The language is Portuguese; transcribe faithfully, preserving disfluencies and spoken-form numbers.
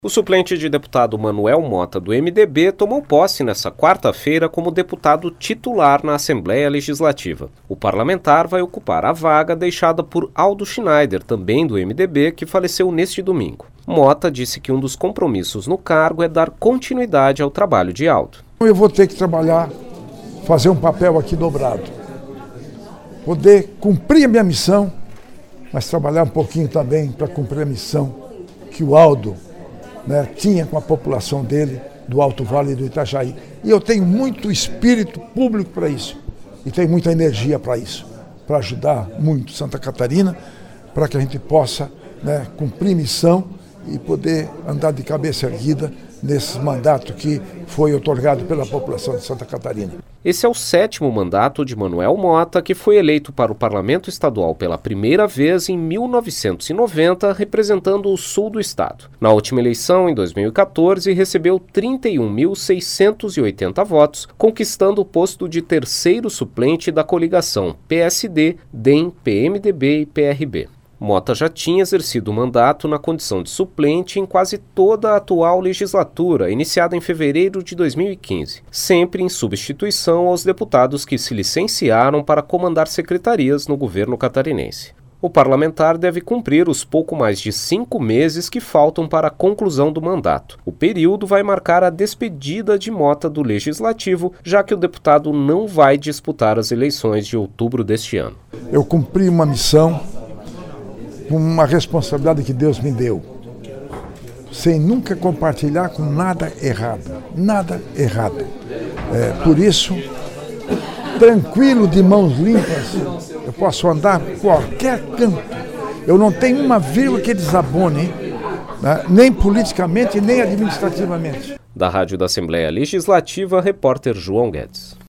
O suplente de deputado Manuel Mota, do M D B, tomou posse nesta quarta-feira como deputado titular na Assembleia Legislativa. O parlamentar vai ocupar a vaga deixada por Aldo Schneider, também do M D B, que faleceu neste domingo. Mota disse que um dos compromissos no cargo é dar continuidade ao trabalho de Aldo. Eu vou ter que trabalhar, fazer um papel aqui dobrado. Poder cumprir a minha missão, mas trabalhar um pouquinho também para cumprir a missão que o Aldo Né, tinha com a população dele, do Alto Vale e do Itajaí. E eu tenho muito espírito público para isso. E tenho muita energia para isso. Para ajudar muito Santa Catarina, para que a gente possa né, cumprir missão e poder andar de cabeça erguida nesse mandato que foi otorgado pela população de Santa Catarina. Esse é o sétimo mandato de Manuel Mota, que foi eleito para o Parlamento Estadual pela primeira vez em mil novecentos e noventa, representando o sul do estado. Na última eleição, em dois mil e quatorze, recebeu trinta e um mil seiscentos e oitenta votos, conquistando o posto de terceiro suplente da coligação P S D, D E M, P M D B e P R B. Mota já tinha exercido o mandato na condição de suplente em quase toda a atual legislatura, iniciada em fevereiro de dois mil e quinze, sempre em substituição aos deputados que se licenciaram para comandar secretarias no governo catarinense. O parlamentar deve cumprir os pouco mais de cinco meses que faltam para a conclusão do mandato. O período vai marcar a despedida de Mota do Legislativo, já que o deputado não vai disputar as eleições de outubro deste ano. Eu cumpri uma missão, uma responsabilidade que Deus me deu, sem nunca compartilhar com nada errado, nada errado. É, por isso, tranquilo, de mãos limpas, eu posso andar por qualquer canto. Eu não tenho uma vírgula que desabone, né, nem politicamente, nem administrativamente. Da Rádio da Assembleia Legislativa, repórter João Guedes.